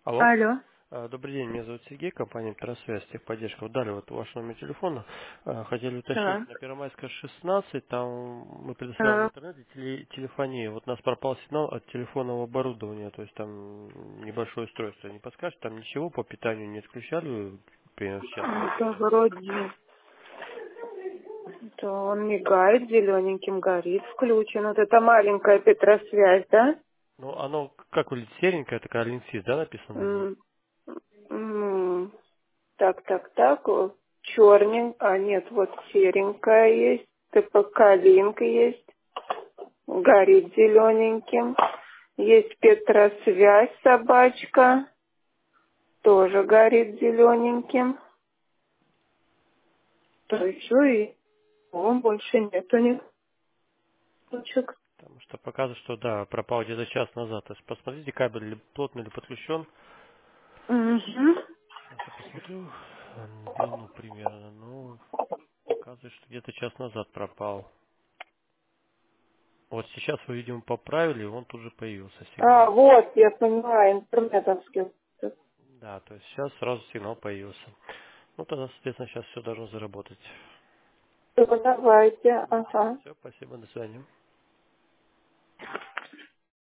Алло. Алло. Добрый день, меня зовут Сергей, компания Трасвязь, техподдержка. Вот дали вот ваш номер телефона. Хотели уточнить, Так. на Первомайская 16, там мы предоставляем А, интернет и телефонию. Вот у нас пропал сигнал от телефонного оборудования, то есть там небольшое устройство. Не подскажете, там ничего по питанию не отключали, примерно в час это выключали? вроде... Это он мигает, зелененьким горит, включен. Вот это маленькая Петросвязь, да? Ну, оно, как выглядит, серенькая, такая линсис, да, написано на ней? М, так. Черненькая, нет, вот серенькая есть. ТПК Линк есть. Горит зелененьким. Есть Петросвязь собачка. Тоже горит зелененьким. То еще и больше нету никаких. Потому что показывает, что да, пропал где-то час назад. То есть посмотрите, кабель ли плотно ли подключен. Угу. Сейчас я посмотрю длину примерно. Ну, показывает, что где-то час назад пропал. Вот сейчас вы, видимо, поправили, и он тут же появился А, сигнал. вот, я поняла, интернетовский. Да, то есть сейчас сразу сигнал появился. Ну, тогда, соответственно, сейчас все должно заработать. Давайте, ага. Все, спасибо, до свидания.